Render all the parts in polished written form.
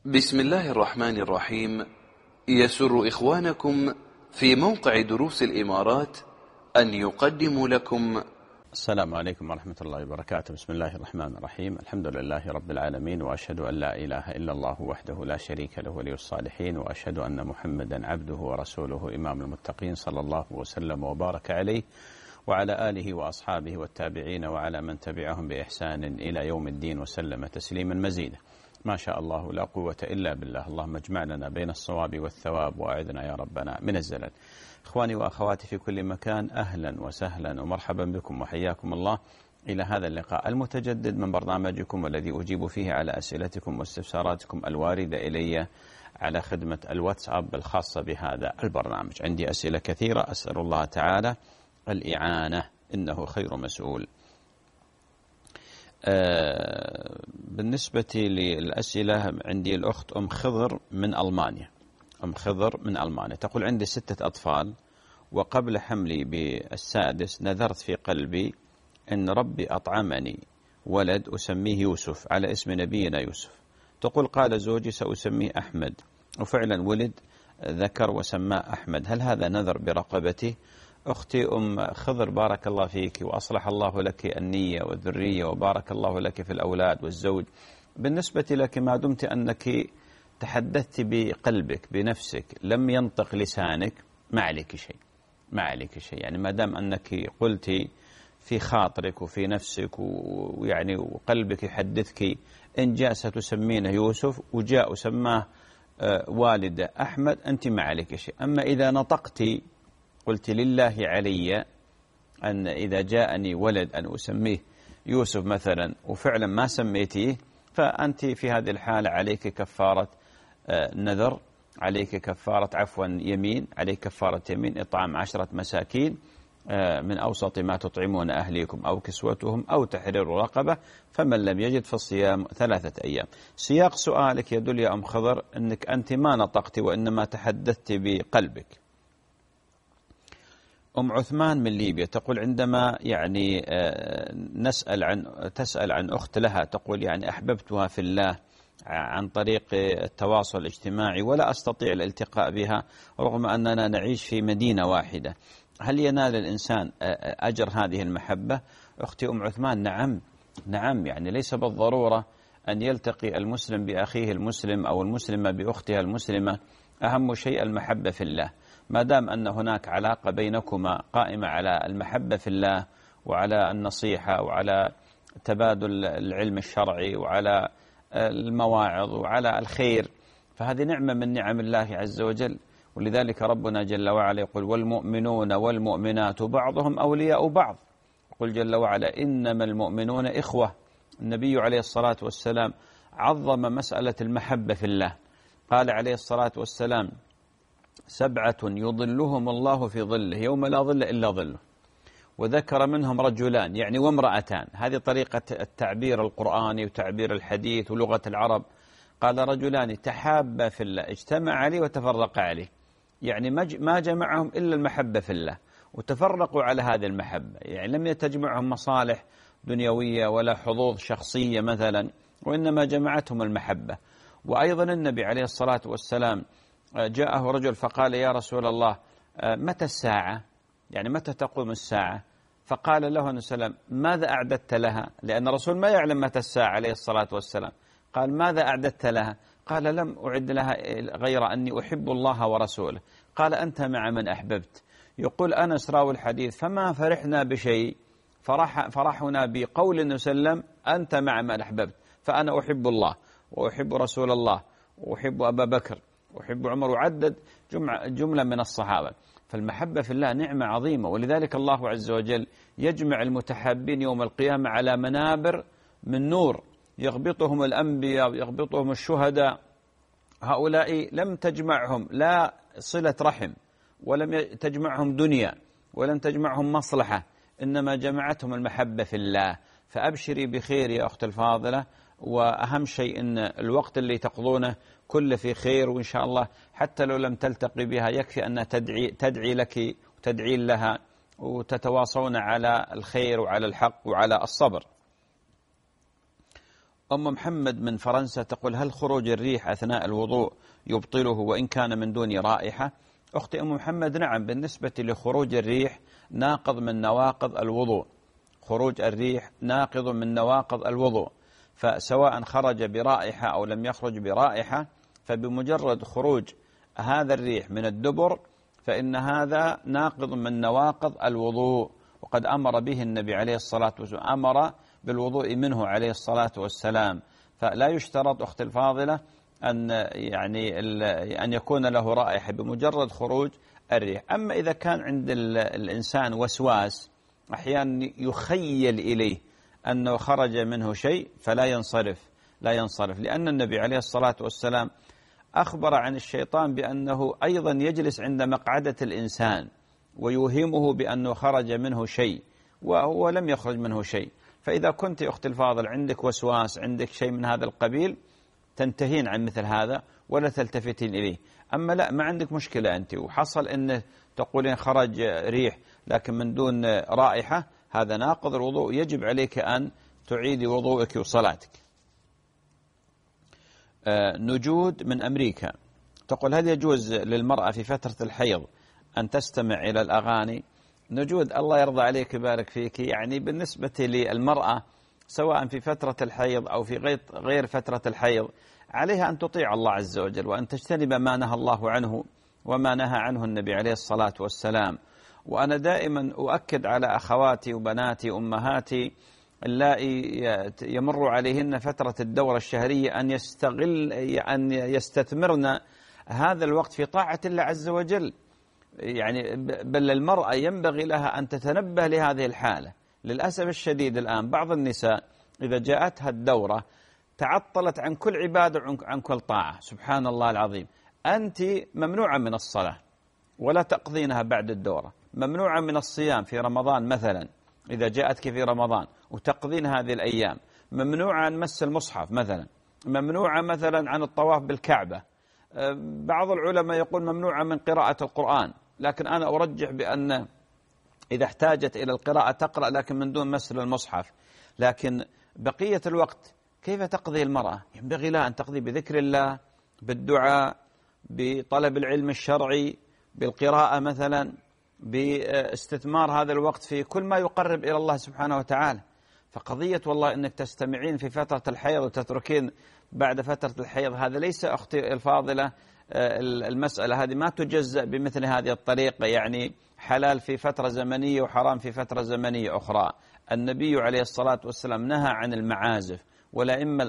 بسم الله الرحمن الرحيم. يسر إخوانكم في موقع دروس الإمارات أن يقدموا لكم السلام عليكم ورحمة الله وبركاته. بسم الله الرحمن الرحيم. الحمد لله رب العالمين، وأشهد أن لا إله إلا الله وحده لا شريك له ولي الصالحين، وأشهد أن محمدا عبده ورسوله إمام المتقين، صلى الله وسلم وبارك عليه وعلى آله وأصحابه والتابعين وعلى من تبعهم بإحسان إلى يوم الدين، وسلم تسليما مزيدا. ما شاء الله لا قوة إلا بالله. اللهم اجمع لنا بين الصواب والثواب، وأعذنا يا ربنا من الزلل. إخواني وأخواتي في كل مكان، أهلا وسهلا ومرحبا بكم وحياكم الله إلى هذا اللقاء المتجدد من برنامجكم، والذي أجيب فيه على أسئلتكم واستفساراتكم الواردة إلي على خدمة الواتساب الخاصة بهذا البرنامج. عندي أسئلة كثيرة، أسأل الله تعالى الإعانة، إنه خير مسؤول. بالنسبة للأسئلة، عندي الأخت أم خضر من ألمانيا. أم خضر من ألمانيا تقول: عندي 6 أطفال، وقبل حملي بالسادس نذرت في قلبي أن ربي أطعمني ولد أسميه يوسف على اسم نبينا يوسف. تقول: قال زوجي سأسميه أحمد، وفعلا ولد ذكر وسماه أحمد، هل هذا نذر برقبتي؟ أختي أم خضر، بارك الله فيك وأصلح الله لك النية والذرية، وبارك الله لك في الأولاد والزوج. بالنسبة لك، ما دمت أنك تحدثت بقلبك بنفسك، لم ينطق لسانك، ما عليك شيء، ما عليك شيء. يعني ما دام أنك قلت في خاطرك وفي نفسك ويعني وقلبك يحدثك إن جاء ستسمينه يوسف وجاء وسماه والده أحمد، أنت ما عليك شيء. أما إذا نطقت قلت لله علي أن إذا جاءني ولد أن أسميه يوسف مثلا، وفعلا ما سميتيه، فأنت في هذه الحالة عليك كفارة نذر، عليك كفارة يمين، عليك كفارة يمين إطعام 10 مساكين من أوسط ما تطعمون أهليكم أو كسوتهم أو تحرير رقبة، فمن لم يجد فالصيام 3 أيام. سياق سؤالك يدل يا أم خضر أنك أنت ما نطقت وإنما تحدثت بقلبك. أم عثمان من ليبيا تقول: عندما يعني تسأل عن أخت لها، تقول: يعني أحببتها في الله عن طريق التواصل الاجتماعي ولا أستطيع الالتقاء بها رغم أننا نعيش في مدينة واحدة، هل ينال الإنسان أجر هذه المحبة؟ أختي أم عثمان، نعم، يعني ليس بالضرورة أن يلتقي المسلم بأخيه المسلم أو المسلمة بأختها المسلمة، أهم شيء المحبة في الله. ما دام أن هناك علاقة بينكما قائمة على المحبة في الله وعلى النصيحة وعلى تبادل العلم الشرعي وعلى المواعظ وعلى الخير، فهذه نعمة من نعم الله عز وجل. ولذلك ربنا جل وعلا يقول: والمؤمنون والمؤمنات بعضهم أولياء بعض. يقول جل وعلا: إنما المؤمنون إخوة. النبي عليه الصلاة والسلام عظم مسألة المحبة في الله، قال عليه الصلاة والسلام: 7 يظلهم الله في ظله يوم لا ظل إلا ظله. وذكر منهم رجلان يعني وامرأتان، هذه طريقة التعبير القرآني وتعبير الحديث ولغة العرب. قال: رجلان تحابا في الله اجتمع عليه وتفرق عليه، يعني ما جمعهم إلا المحبة في الله، وتفرقوا على هذه المحبة، يعني لم يتجمعهم مصالح دنيوية ولا حظوظ شخصية مثلا، وإنما جمعتهم المحبة. وأيضا النبي عليه الصلاة والسلام جاءه رجل فقال: يا رسول الله، متى الساعة؟ يعني متى تقوم الساعة؟ فقال له السلام: ماذا أعددت لها؟ لأن الرسول ما يعلم متى الساعة عليه الصلاة والسلام. قال: ماذا أعددت لها؟ قال: لم أعد لها غير أني أحب الله ورسوله. قال: أنت مع من أحببت. يقول أنس راوي الحديث: فما فرحنا بشيء فرحنا بقول النبي صلى الله عليه وسلم: أنت مع من أحببت. فأنا أحب الله وأحب رسول الله وأحب أبا بكر وأحب عمر، وعدد جملة من الصحابة. فالمحبة في الله نعمة عظيمة، ولذلك الله عز وجل يجمع المتحابين يوم القيامة على منابر من نور، يغبطهم الأنبياء ويغبطهم الشهداء. هؤلاء لم تجمعهم لا صلة رحم، ولم تجمعهم دنيا، ولم تجمعهم مصلحة، إنما جمعتهم المحبة في الله. فأبشري بخير يا أخت الفاضلة، وأهم شيء أن الوقت اللي تقضونه كله في خير، وإن شاء الله حتى لو لم تلتقي بها يكفي أن تدعي لك وتدعي لها، وتتواصون على الخير وعلى الحق وعلى الصبر. أم محمد من فرنسا تقول: هل خروج الريح أثناء الوضوء يبطله وإن كان من دون رائحة؟ أختي أم محمد، نعم، بالنسبة لخروج الريح ناقض من نواقض الوضوء. خروج الريح ناقض من نواقض الوضوء، فسواء خرج برائحة أو لم يخرج برائحة، فبمجرد خروج هذا الريح من الدبر فإن هذا ناقض من نواقض الوضوء، وقد أمر به النبي عليه الصلاة والسلام، أمر بالوضوء منه عليه الصلاة والسلام. فلا يشترط أختي الفاضلة أن يكون له رائحة بمجرد خروج الريح. أما إذا كان عند الإنسان وسواس أحيانا يخيل إليه أنه خرج منه شيء فلا ينصرف، لأن النبي عليه الصلاة والسلام أخبر عن الشيطان بأنه أيضا يجلس عند مقعدة الإنسان ويوهمه بأنه خرج منه شيء وهو لم يخرج منه شيء. فإذا كنت أختي الفاضل عندك وسواس، عندك شيء من هذا القبيل، تنتهين عن مثل هذا ولا تلتفتين إليه. أما لا، ما عندك مشكلة أنت وحصل أنه تقولين خرج ريح لكن من دون رائحة، هذا ناقض الوضوء، يجب عليك أن تعيدي وضوءك وصلاتك. نجود من أمريكا تقول: هل يجوز للمرأة في فترة الحيض أن تستمع إلى الأغاني؟ نجود، الله يرضى عليك ويبارك فيك، يعني بالنسبة للمرأة سواء في فترة الحيض أو في غير فترة الحيض عليها أن تطيع الله عز وجل وأن تجتنب ما نهى الله عنه وما نهى عنه النبي عليه الصلاة والسلام. وأنا دائما أؤكد على أخواتي وبناتي أمهاتي اللائي يمر عليهن فترة الدورة الشهرية أن يستثمرن هذا الوقت في طاعة الله عز وجل. يعني بل المرأة ينبغي لها أن تتنبه لهذه الحالة. للأسف الشديد الآن بعض النساء إذا جاءتها الدورة تعطلت عن كل عبادة وعن كل طاعة. سبحان الله العظيم، أنت ممنوعة من الصلاة ولا تقضينها بعد الدورة، ممنوعة من الصيام في رمضان مثلا إذا جاءتك في رمضان وتقضين هذه الأيام، ممنوعة عن مس المصحف مثلا، ممنوعة مثلا عن الطواف بالكعبة. بعض العلماء يقول ممنوعة من قراءة القرآن، لكن أنا أرجح بأن إذا احتاجت إلى القراءة تقرأ لكن من دون مس المصحف. لكن بقية الوقت كيف تقضي المرأة؟ ينبغي لها أن تقضي بذكر الله، بالدعاء، بطلب العلم الشرعي، بالقراءة مثلا، باستثمار هذا الوقت في كل ما يقرب إلى الله سبحانه وتعالى. فقضية والله أنك تستمعين في فترة الحيض وتتركين بعد فترة الحيض، هذا ليس أختي الفاضلة، المسألة هذه ما تجزأ بمثل هذه الطريقة، يعني حلال في فترة زمنية وحرام في فترة زمنية أخرى. النبي عليه الصلاة والسلام نهى عن المعازف، والأئمة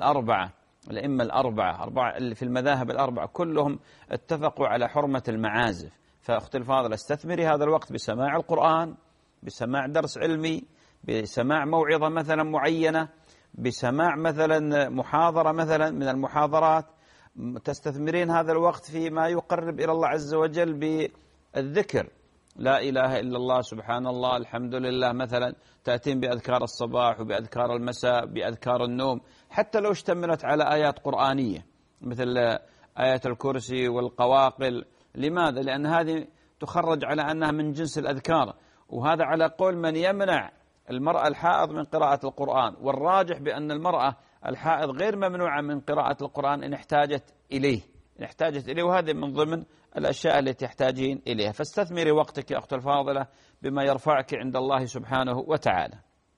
الأربعة في المذاهب الأربعة كلهم اتفقوا على حرمة المعازف. فأختي الفاضلة استثمري هذا الوقت بسماع القرآن، بسماع درس علمي، بسماع موعظة مثلا معينة، بسماع مثلا محاضرة مثلا من المحاضرات، تستثمرين هذا الوقت فيما يقرب إلى الله عز وجل بالذكر، لا إله إلا الله، سبحان الله، الحمد لله مثلا، تأتين بأذكار الصباح وبأذكار المساء، بأذكار النوم، حتى لو اشتملت على آيات قرآنية مثل آية الكرسي والقواقل. لماذا؟ لأن هذه تخرج على أنها من جنس الأذكار، وهذا على قول من يمنع المرأة الحائض من قراءة القرآن، والراجح بأن المرأة الحائض غير ممنوعة من قراءة القرآن إن احتاجت إليه، وهذه من ضمن الأشياء التي تحتاجين إليها. فاستثمري وقتك يا أخت الفاضلة بما يرفعك عند الله سبحانه وتعالى.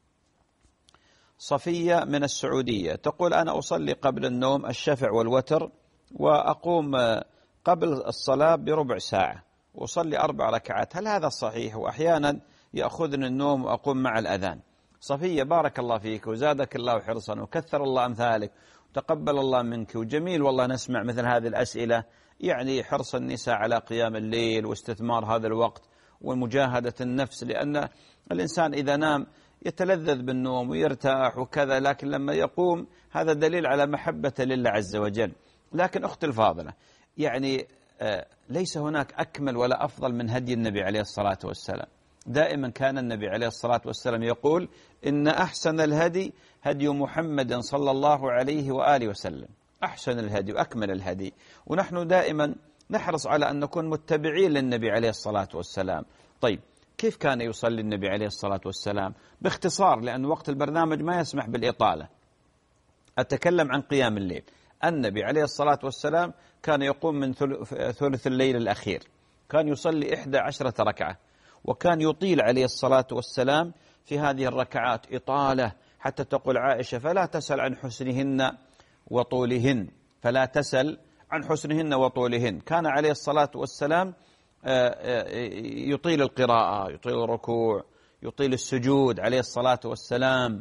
صفية من السعودية تقول: أنا أصلي قبل النوم الشفع والوتر، وأقوم قبل الصلاة بربع ساعة، وأصلي 4 ركعات، هل هذا صحيح؟ وأحيانا يأخذني النوم وأقوم مع الأذان. صفية، بارك الله فيك وزادك الله حرصا وكثر الله أمثالك وتقبل الله منك، وجميل والله نسمع مثل هذه الأسئلة، يعني حرص النساء على قيام الليل واستثمار هذا الوقت ومجاهدة النفس، لأن الإنسان إذا نام يتلذذ بالنوم ويرتاح وكذا، لكن لما يقوم هذا دليل على محبة لله عز وجل. لكن أختي الفاضلة، يعني ليس هناك أكمل ولا أفضل من هدي النبي عليه الصلاة والسلام. دائما كان النبي عليه الصلاة والسلام يقول: إن أحسن الهدي هدي محمد صلى الله عليه وآله وسلم، أحسن الهدي وأكمل الهدي. ونحن دائما نحرص على أن نكون متبعين للنبي عليه الصلاة والسلام. طيب، كيف كان يصلي النبي عليه الصلاة والسلام؟ باختصار، لأن وقت البرنامج ما يسمح بالإطالة. أتكلم عن قيام الليل. النبي عليه الصلاة والسلام كان يقوم من ثلث الليل الأخير، كان يصلي 11 ركعة، وكان يطيل عليه الصلاة والسلام في هذه الركعات إطالة، حتى تقول عائشة: فلا تسأل عن حسنهن وطولهن، فلا تسأل عن حسنهن وطولهن. كان عليه الصلاة والسلام يطيل القراءة، يطيل الركوع، يطيل السجود عليه الصلاة والسلام،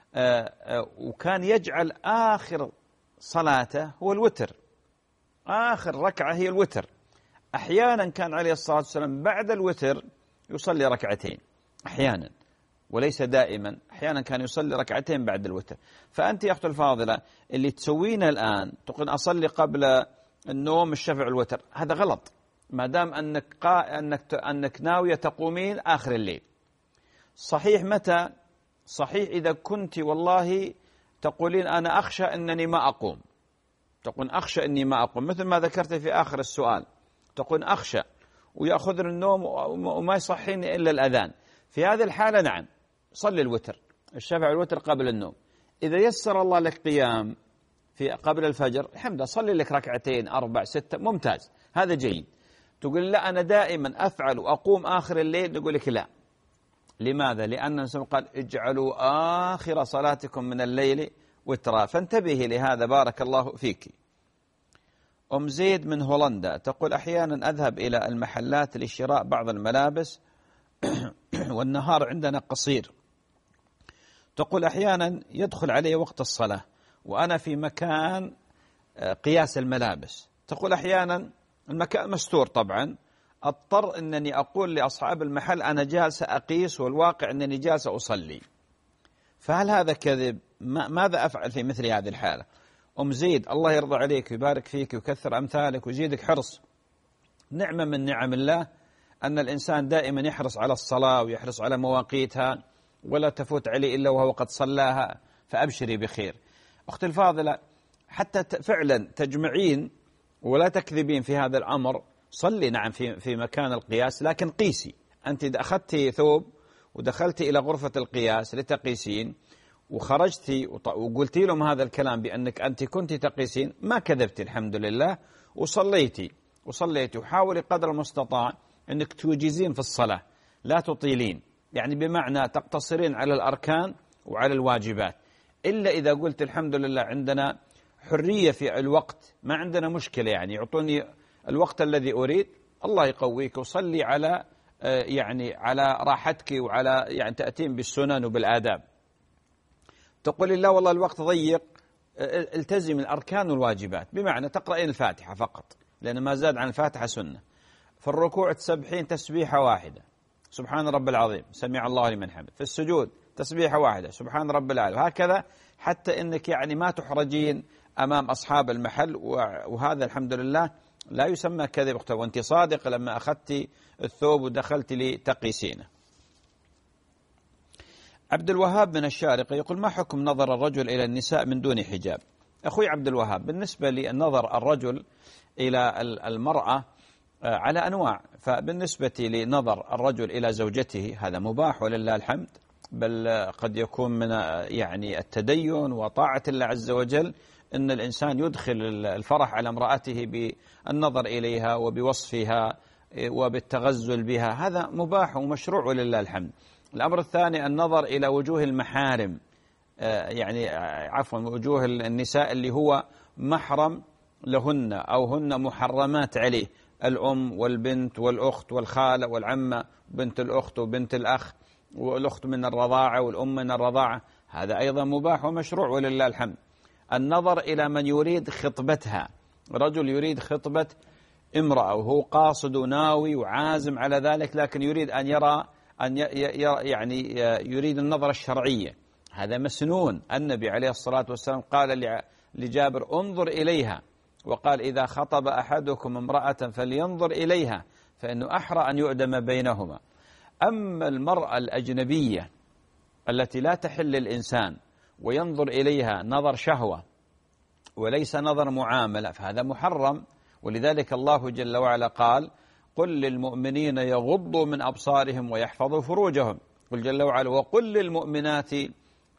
وكان يجعل آخر صلاته هو الوتر، آخر ركعة هي الوتر. أحيانا كان عليه الصلاة والسلام بعد الوتر يصلي ركعتين، أحيانا وليس دائما، أحيانا كان يصلي ركعتين بعد الوتر. فأنت يا أختي الفاضلة اللي تسوينه الآن تقول أصلي قبل النوم الشفع والوتر، هذا غلط، ما دام أنك ناوية تقومين آخر الليل. صحيح متى؟ صحيح إذا كنت والله تقولين أنا أخشى أنني ما أقوم، تقول أخشى أني ما أقوم، مثل ما ذكرت في آخر السؤال، تقول أخشى ويأخذني النوم وما يصحيني إلا الأذان. في هذه الحالة نعم صلي الوتر، الشفع والوتر قبل النوم. إذا يسر الله لك قيام في قبل الفجر، الحمد لله، صلي لك ركعتين 4 6، ممتاز، هذا جيد. تقول لا أنا دائما أفعل وأقوم آخر الليل، نقول لك لا. لماذا؟ لأن النبي قال: اجعلوا آخر صلاتكم من الليل وترا. فانتبهي لهذا، بارك الله فيك. أم زيد من هولندا تقول: أحيانا أذهب إلى المحلات لشراء بعض الملابس والنهار عندنا قصير. تقول: أحيانا يدخل علي وقت الصلاة وأنا في مكان قياس الملابس. تقول: أحيانا المكان مستور طبعا، أضطر أنني أقول لأصحاب المحل أنا جالسة أقيس، والواقع أنني جالسة أصلي. فهل هذا كذب؟ ماذا أفعل في مثل هذه الحالة؟ أم زيد الله يرضى عليك ويبارك فيك ويكثر أمثالك ويزيدك حرص. نعمة من نعم الله أن الإنسان دائما يحرص على الصلاة ويحرص على مواقيتها، ولا تفوت عليه إلا وهو قد صلاها، فأبشري بخير. أختي الفاضلة، حتى فعلا تجمعين ولا تكذبين في هذا الأمر، صلي نعم في مكان القياس، لكن قيسي. أنت إذا أخذت ثوب ودخلت إلى غرفة القياس لتقيسين وخرجتي وقلتي لهم هذا الكلام بأنك أنت كنت تقيسين، ما كذبت الحمد لله، وصليتي. وحاولي قدر المستطاع أنك توجزين في الصلاة، لا تطيلين، يعني بمعنى تقتصرين على الأركان وعلى الواجبات. إلا إذا قلت الحمد لله عندنا حرية في الوقت، ما عندنا مشكلة، يعني يعطوني الوقت الذي أريد، الله يقويك وصلي على يعني على راحتك، وعلى يعني تأتين بالسنن وبالآداب. تقول لا والله الوقت ضيق، التزم الأركان والواجبات، بمعنى تقرأين الفاتحة فقط، لأن ما زاد عن الفاتحة سنة. في الركوع تسبحين تسبيحة واحدة، سبحان رب العظيم، سمع الله لمن حمد. في السجود تسبيحة واحدة، سبحان رب العالي، وهكذا، حتى إنك يعني ما تحرجين أمام أصحاب المحل. وهذا الحمد لله لا يسمى كذب أختي، وأنت صادق لما أخذت الثوب ودخلت لتقيسينه. عبد الوهاب من الشارقة يقول: ما حكم نظر الرجل إلى النساء من دون حجاب؟ أخوي عبد الوهاب، بالنسبة لنظر الرجل إلى المرأة على أنواع. فبالنسبة لنظر الرجل إلى زوجته هذا مباح ولله الحمد، بل قد يكون من يعني التدين وطاعة الله عز وجل أن الإنسان يدخل الفرح على امرأته بالنظر إليها وبوصفها وبالتغزل بها، هذا مباح ومشروع ولله الحمد. الأمر الثاني النظر إلى وجوه المحارم، يعني عفوا وجوه النساء اللي هو محرم لهن أو هن محرمات عليه، الأم والبنت والأخت والخالة والعمة، بنت الأخت وبنت الأخ، والأخت من الرضاعة والأم من الرضاعة، هذا أيضا مباح ومشروع ولله الحمد. النظر إلى من يريد خطبتها، رجل يريد خطبة امرأة وهو قاصد وناوي وعازم على ذلك، لكن يريد أن يرى يعني يريد النظرة الشرعية، هذا مسنون. النبي عليه الصلاة والسلام قال لجابر: انظر إليها، وقال: إذا خطب أحدكم امرأة فلينظر إليها فإنه أحرى أن يؤدم بينهما. أما المرأة الأجنبية التي لا تحل للإنسان وينظر إليها نظر شهوة وليس نظر معاملة، فهذا محرم. ولذلك الله جل وعلا قال: قل للمؤمنين يغضوا من أبصارهم ويحفظوا فروجهم. قل جل وعلا: وقل للمؤمنات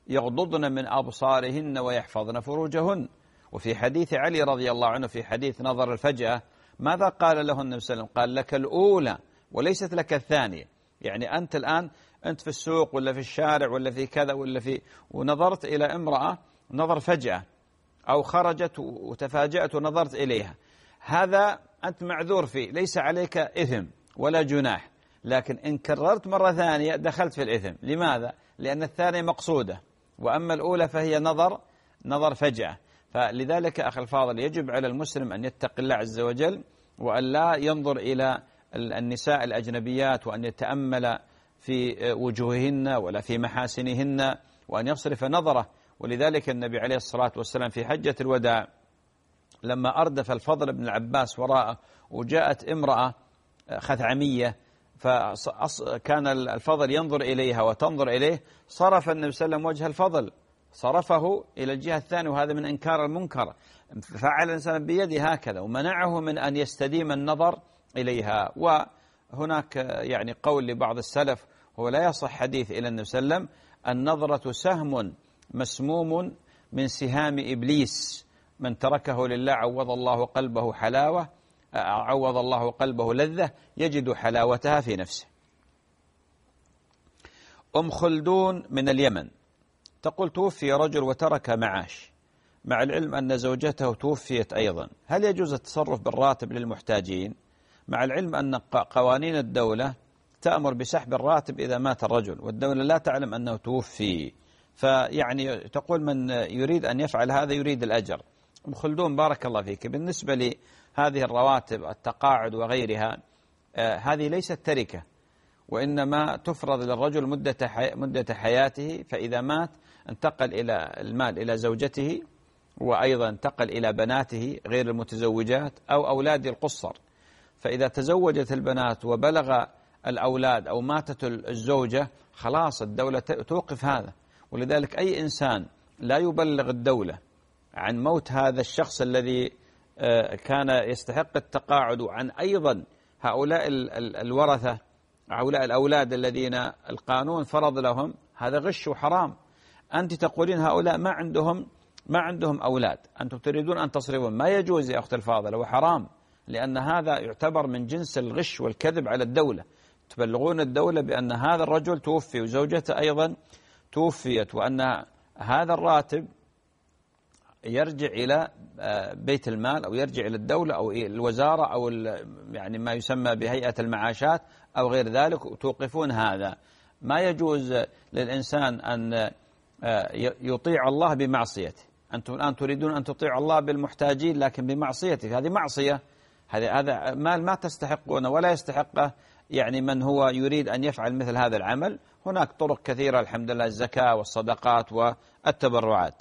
يغضضن من أبصارهن ويحفظن فروجهن. وفي حديث علي رضي الله عنه في حديث نظر الفجأة ماذا قال له النبي صلى الله عليه وسلم؟ قال لك الأولى وليست لك الثانية. يعني أنت الآن أنت في السوق ولا في الشارع ولا في كذا ولا في ونظرت إلى امرأة نظر فجأة أو خرجت وتفاجأت ونظرت إليها، هذا أنت معذور فيه، ليس عليك إثم ولا جناح. لكن إن كررت مرة ثانية دخلت في الإثم. لماذا؟ لأن الثانية مقصودة، وأما الأولى فهي نظر فجأة. فلذلك أخي الفاضل يجب على المسلم أن يتقي الله عز وجل وأن لا ينظر إلى النساء الأجنبيات وأن يتأمل في وجوههن ولا في محاسنهن وأن يصرف نظره. ولذلك النبي عليه الصلاة والسلام في حجة الوداع لما أردف الفضل بن العباس وراءه وجاءت امرأة خثعمية فكان الفضل ينظر إليها وتنظر إليه، صرف النبي صلى الله عليه وسلم وجه الفضل، صرفه إلى الجهة الثانية، وهذا من إنكار المنكر. فعل الإنسان بيده هكذا ومنعه من أن يستديم النظر إليها. وهناك يعني قول لبعض السلف هو لا يصح حديث إلى النبي صلى الله عليه وسلم: النظرة سهم مسموم من سهام إبليس، من تركه لله عوض الله قلبه حلاوة، عوض الله قلبه لذة يجد حلاوتها في نفسه. أم خلدون من اليمن تقول: توفي رجل وترك معاش، مع العلم أن زوجته توفيت أيضا، هل يجوز التصرف بالراتب للمحتاجين؟ مع العلم أن قوانين الدولة تأمر بسحب الراتب إذا مات الرجل، والدولة لا تعلم أنه توفي. فيعني تقول من يريد أن يفعل هذا يريد الأجر. أم خلدون بارك الله فيك، بالنسبة لهذه الرواتب التقاعد وغيرها هذه ليست تركة، وإنما تفرض للرجل مدة حياته، فإذا مات انتقل إلى المال إلى زوجته، وأيضا انتقل إلى بناته غير المتزوجات أو أولاد القصر. فإذا تزوجت البنات وبلغ الأولاد أو ماتت الزوجة خلاص الدولة توقف هذا. ولذلك أي إنسان لا يبلغ الدولة عن موت هذا الشخص الذي كان يستحق التقاعد، عن أيضا هؤلاء الورثة، هؤلاء الأولاد الذين القانون فرض لهم، هذا غش وحرام. أنت تقولين هؤلاء ما عندهم أولاد، أنتم تريدون أن تصرفون، ما يجوز يا أخت الفاضلة وحرام، لأن هذا يعتبر من جنس الغش والكذب على الدولة. تبلغون الدولة بأن هذا الرجل توفي وزوجته أيضا توفيت، وأن هذا الراتب يرجع إلى بيت المال أو يرجع إلى الدولة أو الوزارة أو يعني ما يسمى بهيئة المعاشات أو غير ذلك، وتوقفون هذا. ما يجوز للإنسان أن يطيع الله بمعصيته. أنتم الآن تريدون أن تطيعوا الله بالمحتاجين لكن بمعصيته، هذه معصية، هذا مال ما تستحقونه ولا يستحقه يعني من هو يريد أن يفعل مثل هذا العمل. هناك طرق كثيرة الحمد لله، الزكاة والصدقات والتبرعات.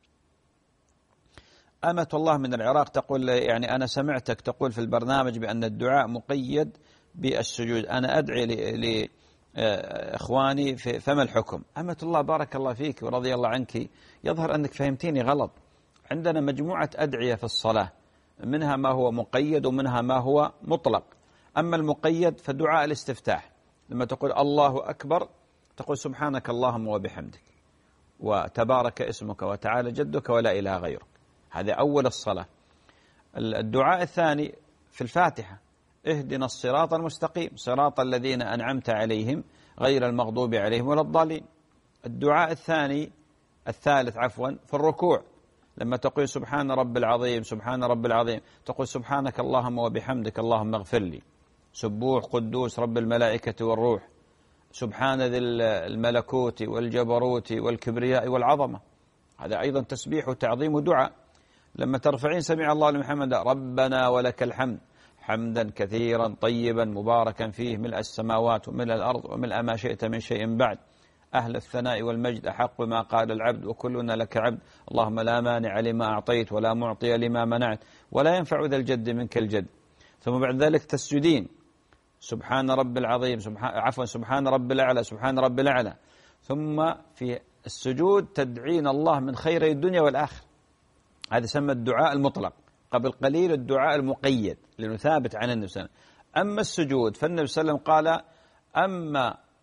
أمة الله من العراق تقول: يعني أنا سمعتك تقول في البرنامج بأن الدعاء مقيد بالسجود، أنا أدعي لإخواني فما الحكم؟ أمة الله بارك الله فيك ورضي الله عنك، يظهر أنك فهمتيني غلط. عندنا مجموعة أدعية في الصلاة، منها ما هو مقيد ومنها ما هو مطلق. أما المقيد فدعاء الاستفتاح، لما تقول الله أكبر تقول سبحانك اللهم وبحمدك وتبارك اسمك وتعالى جدك ولا إله غيرك، هذا أول الصلاة. الدعاء الثاني في الفاتحة: اهدنا الصراط المستقيم صراط الذين أنعمت عليهم غير المغضوب عليهم ولا الضالين. الدعاء الثالث في الركوع، لما تقول سبحان رب العظيم سبحان رب العظيم تقول سبحانك اللهم وبحمدك اللهم اغفر لي، سبوح قدوس رب الملائكة والروح، سبحان ذي الملكوت والجبروت والكبرياء والعظمة، هذا أيضا تسبيح وتعظيم ودعاء. لما ترفعين سمع الله لمن حمده ربنا ولك الحمد حمدا كثيرا طيبا مباركا فيه ملء السماوات وملء الأرض وملء ما شئت من شيء بعد، أهل الثناء والمجد أحق ما قال العبد وكلنا لك عبد، اللهم لا مانع لما أعطيت ولا معطي لما منعت ولا ينفع ذا الجد منك الجد. ثم بعد ذلك تسجدين سبحان رب العظيم سبحان رب الأعلى سبحان رب الأعلى. ثم في السجود تدعين الله من خير الدنيا والآخرة، هذا يسمى الدعاء المطلق. قبل قليل الدعاء المقيد لأنه ثابت عن النبي صلى الله عليه وسلم. أما السجود فالنبي صلى الله عليه وسلم قال: أما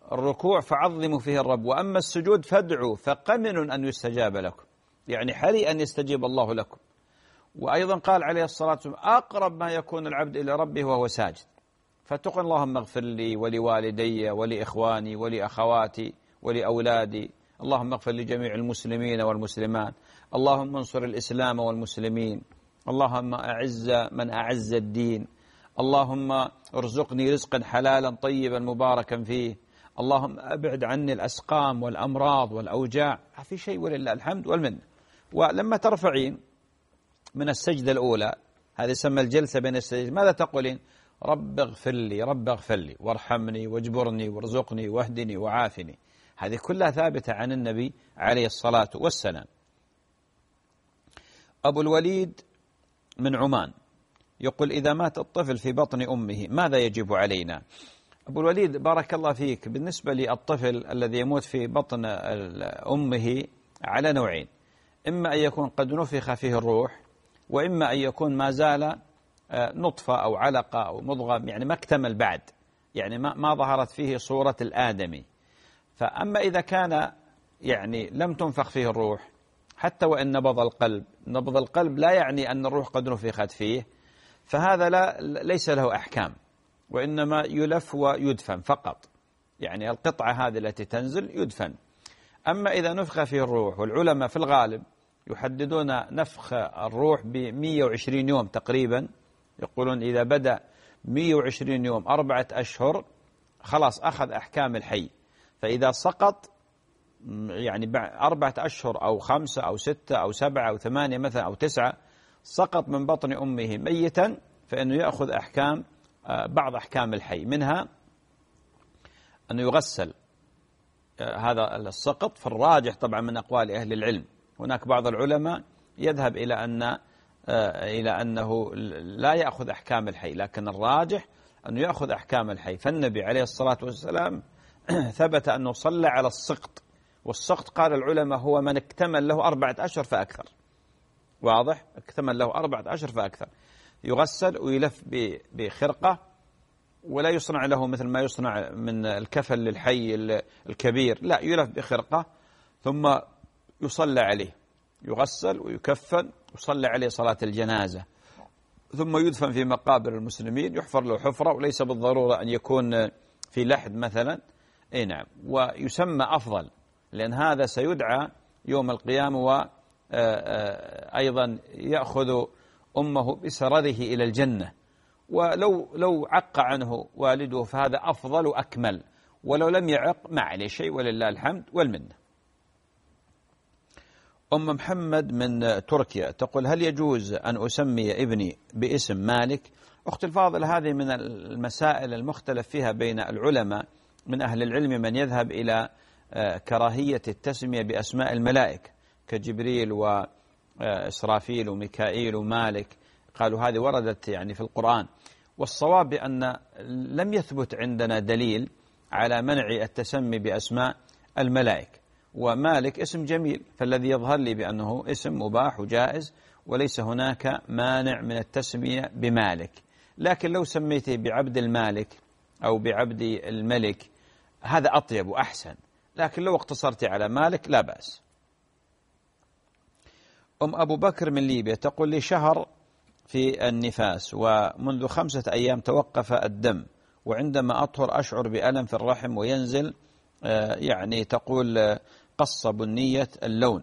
الركوع فعظموا فيه الرب، وأما السجود فادعوا فقمن أن يستجاب لكم، يعني حري أن يستجيب الله لكم. وأيضا قال عليه الصلاة والسلام أقرب ما يكون العبد إلى ربه وهو ساجد، فتقول اللهم اغفر لي ولوالدي ولإخواني ولأخواتي ولأولادي، اللهم اغفر لجميع المسلمين والمسلمات، اللهم انصر الإسلام والمسلمين، اللهم أعز من أعز الدين، اللهم ارزقني رزقا حلالا طيبا مباركا فيه، اللهم أبعد عني الأسقام والأمراض والأوجاع. في شيء ولله الحمد والمنة. ولما ترفعين من السجدة الأولى، هذه يسمى الجلسة بين السجدين، ماذا تقولين؟ رب اغفر لي، رب اغفر لي وارحمني واجبرني وارزقني واهدني وعافني. هذه كلها ثابتة عن النبي عليه الصلاة والسلام. أبو الوليد من عمان يقول إذا مات الطفل في بطن أمه ماذا يجب علينا؟ أبو الوليد بارك الله فيك، بالنسبة للطفل الذي يموت في بطن أمه على نوعين، إما أن يكون قد نفخ فيه الروح، وإما أن يكون ما زال نطفة أو علقة أو مضغة، يعني ما اكتمل بعد، يعني ما ظهرت فيه صورة الآدمي. فأما إذا كان يعني لم تنفخ فيه الروح، حتى وإن نبض القلب لا يعني أن الروح قد نفخت فيه، فهذا ليس له أحكام، وإنما يلف ويدفن فقط، يعني القطعة هذه التي تنزل يدفن. أما إذا نفخ فيه الروح، والعلماء في الغالب يحددون نفخ الروح ب120 يوم تقريبا، يقولون إذا بدأ 120 يوم 4 أشهر خلاص أخذ أحكام الحي. فإذا سقط يعني 4 أشهر أو 5 أو 6 أو 7 أو 8 مثلا أو 9 سقط من بطن أمه ميتا، فإنه يأخذ أحكام بعض أحكام الحي، منها أنه يغسل هذا السقط. في الراجح طبعا من أقوال أهل العلم، هناك بعض العلماء يذهب إلى أنه لا يأخذ أحكام الحي، لكن الراجح أنه يأخذ أحكام الحي. فالنبي عليه الصلاة والسلام ثبت أنه صلى على السقط، والسقط قال العلماء هو من اكتمل له 4 أشهر فأكثر. واضح؟ اكتمل له 4 أشهر فأكثر، يغسل ويلف بخرقة، ولا يصنع له مثل ما يصنع من الكفن للحي الكبير، لا، يلف بخرقة ثم يصلى عليه، يغسل ويكفن ويصلى عليه صلاة الجنازة، ثم يدفن في مقابر المسلمين، يحفر له حفرة، وليس بالضرورة أن يكون في لحد مثلا، اي نعم، ويسمى أفضل، لأن هذا سيدعى يوم القيامة، وأيضا يأخذ أمه بسرره إلى الجنة. ولو عق عنه والده فهذا أفضل وأكمل، ولو لم يعق ما عليه شيء ولله الحمد والمنة. أم محمد من تركيا تقول هل يجوز أن أسمي ابني باسم مالك؟ أختي الفاضلة، هذه من المسائل المختلف فيها بين العلماء. من أهل العلم من يذهب إلى كراهية التسمية بأسماء الملائكة كجبريل وإسرافيل وميكائيل ومالك، قالوا هذه وردت يعني في القرآن. والصواب بأن لم يثبت عندنا دليل على منع التسمي بأسماء الملائكة، ومالك اسم جميل، فالذي يظهر لي بأنه اسم مباح وجائز، وليس هناك مانع من التسمية بمالك. لكن لو سميته بعبد المالك أو بعبد الملك هذا أطيب وأحسن، لكن لو اقتصرت على مالك لا بأس. أم أبو بكر من ليبيا تقول لي شهر في النفاس، ومنذ 5 أيام توقف الدم، وعندما أطهر أشعر بألم في الرحم وينزل، يعني تقول قصة بنية اللون،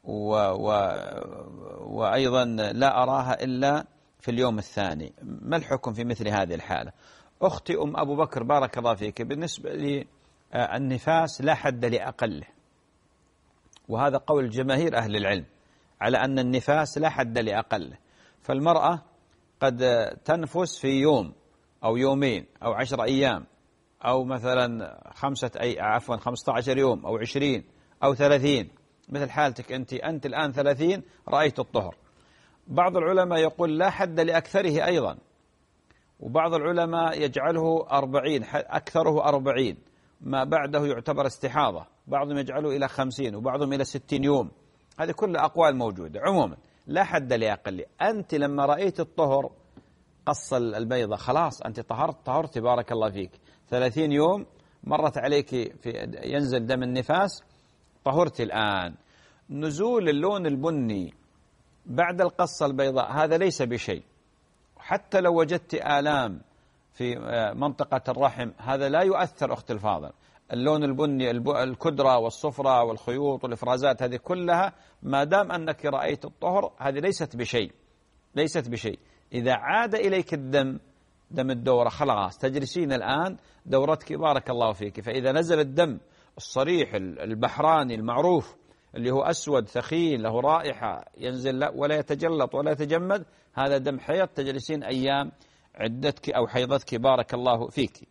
وأيضا لا أراها إلا في اليوم الثاني. ما الحكم في مثل هذه الحالة؟ أختي أم أبو بكر بارك الله فيك، بالنسبة للنفاس لا حد لأقله، وهذا قول جماهير أهل العلم على أن النفاس لا حد لأقله. فالمرأة قد تنفس في يوم أو يومين أو 10 أيام أو مثلا 15 يوم أو 20 أو 30، مثل حالتك أنت الآن 30 رأيت الطهر. بعض العلماء يقول لا حد لأكثره أيضا، وبعض العلماء يجعله 40، أكثره 40، ما بعده يعتبر استحاضة، بعضهم يجعله إلى 50 وبعضهم إلى 60 يوم. هذه كل أقوال موجودة. عموما لا حد لأقل. أنت لما رأيت الطهر قص البيضة خلاص أنت طهرت بارك الله فيك، 30 يوم مرت عليك ينزل دم النفاس، طهرت الآن. نزول اللون البني بعد القصة البيضاء هذا ليس بشيء، حتى لو وجدت آلام في منطقة الرحم هذا لا يؤثر أخت الفاضل. اللون البني، الكدرة والصفرة والخيوط والإفرازات هذه كلها ما دام أنك رأيت الطهر هذه ليست بشيء، ليست بشيء. إذا عاد إليك الدم، دم الدورة، خلاص تجلسين الآن دورتك بارك الله فيك. فإذا نزل الدم الصريح البحراني المعروف اللي هو أسود ثخين له رائحة ينزل ولا يتجلط ولا يتجمد، هذا دم حيض، تجلسين أيام عدتك أو حيضتك بارك الله فيك.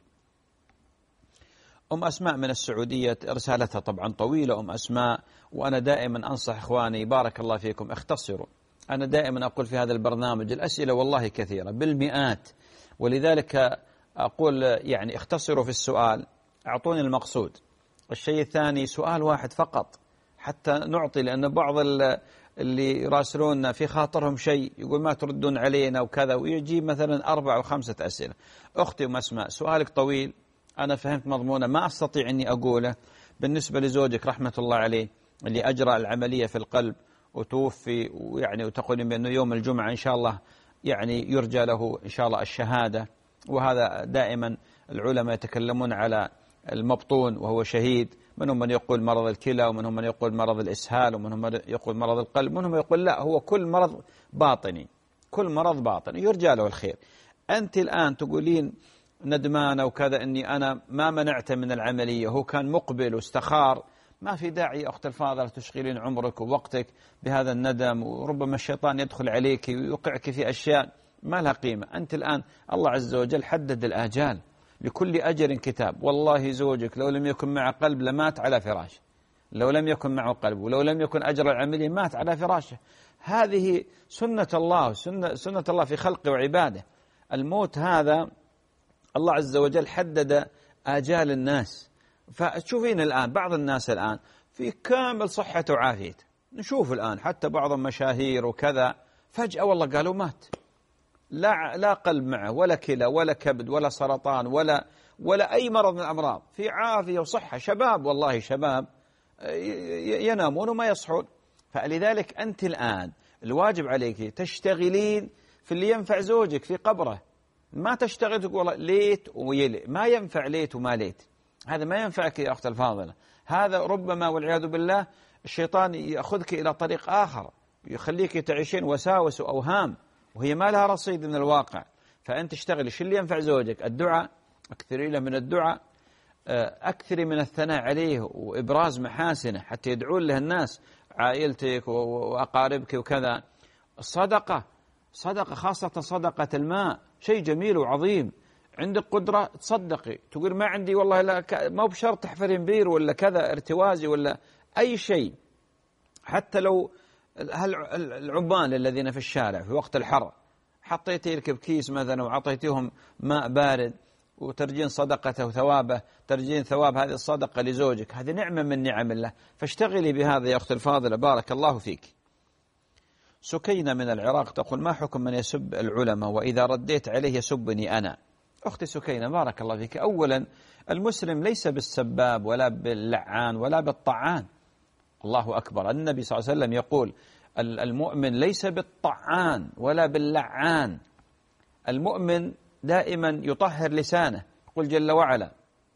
أم أسماء من السعودية رسالتها طبعا طويلة أم أسماء، وأنا دائما أنصح إخواني بارك الله فيكم اختصروا. أنا دائما أقول في هذا البرنامج الأسئلة والله كثيرة بالمئات، ولذلك أقول يعني اختصروا في السؤال، أعطوني المقصود. الشيء الثاني سؤال واحد فقط حتى نعطي، لأن بعض اللي يراسلوننا في خاطرهم شيء يقول ما تردون علينا وكذا، ويجيب مثلا 4 أو 5 أسئلة. أختي أم أسماء سؤالك طويل، أنا فهمت مضمونه ما أستطيع أني أقوله. بالنسبة لزوجك رحمة الله عليه اللي أجرى العملية في القلب وتوفي، ويعني وتقولين بأنه يوم الجمعة إن شاء الله يعني يرجى له إن شاء الله الشهادة، وهذا دائما العلماء يتكلمون على المبطون وهو شهيد، منهم من يقول مرض الكلى، ومنهم من يقول مرض الإسهال، ومنهم من يقول مرض القلب، منهم يقول لا هو كل مرض باطني، كل مرض باطني يرجى له الخير. أنت الآن تقولين ندمانة وكذا أني أنا ما منعته من العملية، هو كان مقبل واستخار، ما في داعي أخت الفاضلة تشغلين عمرك ووقتك بهذا الندم، وربما الشيطان يدخل عليك ويوقعك في أشياء ما لها قيمة. أنت الآن الله عز وجل حدد الآجال، لكل أجر كتاب. والله زوجك لو لم يكن معه قلب لمات على فراشه، لو لم يكن معه قلب ولو لم يكن أجر العملية مات على فراشه. هذه سنة الله، سنة الله في خلقه وعباده. الموت هذا الله عز وجل حدد آجال الناس. فتشوفين الآن بعض الناس الآن في كامل صحة وعافية، نشوف الآن حتى بعض المشاهير وكذا فجأة والله قالوا مات، لا قلب معه ولا كلى ولا كبد ولا سرطان ولا أي مرض من الأمراض، في عافية وصحة، شباب والله شباب ينامون وما يصحون. فلذلك أنت الآن الواجب عليك تشتغلين في اللي ينفع زوجك في قبره، ما تشتغل تقول والله ليت ويلي، ما ينفع ليت وما ليت، هذا ما ينفعك يا أخت الفاضلة. هذا ربما والعياذ بالله الشيطان يأخذك إلى طريق آخر، يخليك تعيشين وساوس وأوهام وهي ما لها رصيد من الواقع. فأنت اشتغلي شو اللي ينفع زوجك، الدعاء، أكثري له من الدعاء، أكثري من الثناء عليه وإبراز محاسنه حتى يدعون له الناس، عائلتك وأقاربك وكذا. الصدقة، صدقة خاصة صدقة الماء شيء جميل وعظيم. عندك قدرة تصدقي، تقول ما عندي والله لا، ما بشرط تحفرين بير ولا كذا ارتوازي ولا أي شيء، حتى لو العمال الذين في الشارع في وقت الحر حطيتي لك بكيس مثلا وعطيتيهم ماء بارد وترجين صدقته وثوابه، ترجين ثواب هذه الصدقة لزوجك، هذه نعمة من نعم الله. فاشتغلي بهذا يا أخت الفاضلة بارك الله فيك. سكينة من العراق تقول ما حكم من يسب العلماء وإذا رديت عليه يسبني أنا؟ أختي سكينة بارك الله فيك، أولا المسلم ليس بالسباب ولا باللعان ولا بالطعان، الله أكبر. النبي صلى الله عليه وسلم يقول المؤمن ليس بالطعان ولا باللعان، المؤمن دائما يطهر لسانه. يقول جل وعلا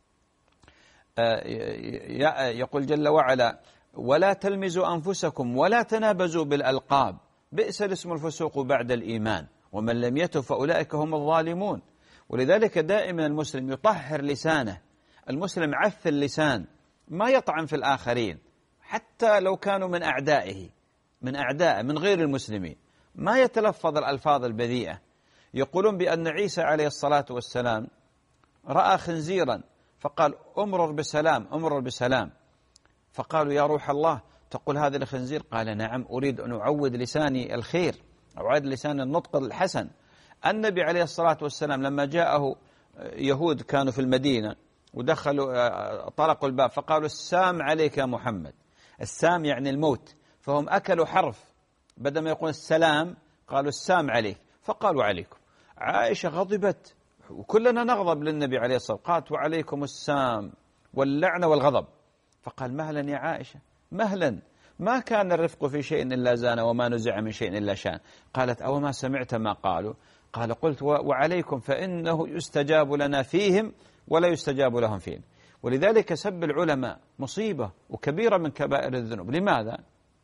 ولا تلمزوا أنفسكم ولا تنابزوا بالألقاب بئس الاسم الفسوق بعد الإيمان ومن لم يتب فأولئك هم الظالمون. ولذلك دائما المسلم يطهر لسانه، المسلم عف اللسان، ما يطعن في الآخرين حتى لو كانوا من أعدائه من غير المسلمين، ما يتلفظ الألفاظ البذيئة. يقولون بأن عيسى عليه الصلاة والسلام رأى خنزيرا فقال أمرر بسلام، فقالوا يا روح الله تقول هذا الخنزير؟ قال نعم، أريد أن أعود لساني الخير، أعود لسان النطق الحسن. النبي عليه الصلاة والسلام لما جاءه يهود كانوا في المدينة ودخلوا طرقوا الباب فقالوا السام عليك يا محمد، السام يعني الموت، فهم أكلوا حرف، بدل ما يقول السلام قالوا السام عليك، فقالوا عليكم. عائشة غضبت وكلنا نغضب للنبي عليه الصلاة والسلام، قالت وعليكم السام واللعنة والغضب. فقال مهلا يا عائشة مهلا، ما كان الرفق في شيء إلا زان وما نزع من شيء إلا شان. قالت أو ما سمعت ما قالوا؟ قال قلت وعليكم فإنه يستجاب لنا فيهم ولا يستجاب لهم فينا. ولذلك سب العلماء مصيبة وكبيرة من كبائر الذنوب. لماذا؟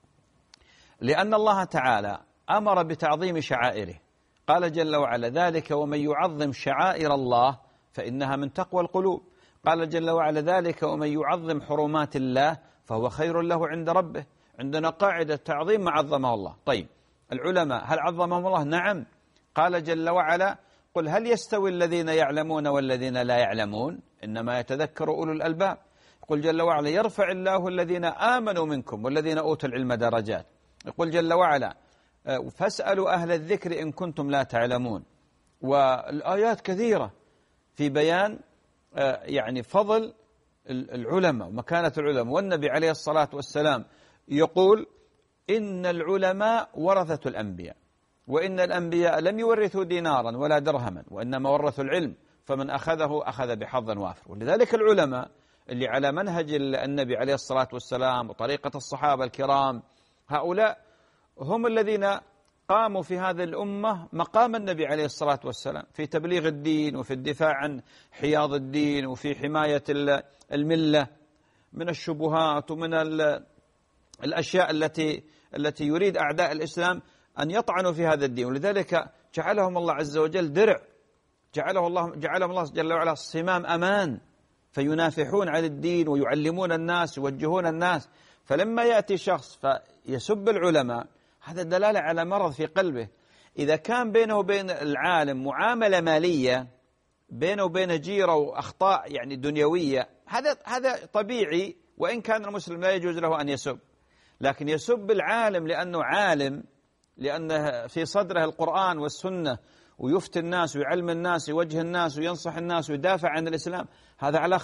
لأن الله تعالى أمر بتعظيم شعائره، قال جل وعلا ذلك ومن يعظم شعائر الله فإنها من تقوى القلوب. قال جل وعلا ذلك ومن يعظم حرمات الله فهو خير له عند ربه. عندنا قاعدة تعظيم ما عظمه الله. طيب العلماء هل عظمهم الله؟ نعم. قال جل وعلا قل هل يستوي الذين يعلمون والذين لا يعلمون إنما يتذكر أولو الألباب. يقول جل وعلا يرفع الله الذين آمنوا منكم والذين أوتوا العلم درجات. يقول جل وعلا فاسألوا أهل الذكر إن كنتم لا تعلمون. والآيات كثيرة في بيان يعني فضل العلماء ومكانة العلماء. والنبي عليه الصلاة والسلام يقول إن العلماء ورثة الأنبياء، وإن الأنبياء لم يورثوا دينارا ولا درهما وإنما ورثوا العلم، فمن أخذه أخذ بحظ وافر. ولذلك العلماء اللي على منهج النبي عليه الصلاة والسلام وطريقة الصحابة الكرام، هؤلاء هم الذين قاموا في هذه الأمة مقام النبي عليه الصلاة والسلام في تبليغ الدين وفي الدفاع عن حياض الدين وفي حماية الملة من الشبهات ومن الأشياء التي يريد أعداء الإسلام أن يطعنوا في هذا الدين. ولذلك جعلهم الله عز وجل درع، جعلهم الله جل وعلا صمام أمان، فينافحون عن الدين ويعلمون الناس ويوجهون الناس. فلما يأتي شخص فيسب العلماء هذا دلالة على مرض في قلبه. إذا كان بينه وبين العالم معاملة مالية، بينه وبينه جيرة وأخطاء يعني دنيوية، هذا طبيعي، وإن كان المسلم لا يجوز له أن يسب. لكن يسب العالم لأنه عالم، لأنه في صدره القرآن والسنة ويفتي الناس ويعلم الناس ويوجه الناس وينصح الناس ويدافع عن الإسلام، هذا على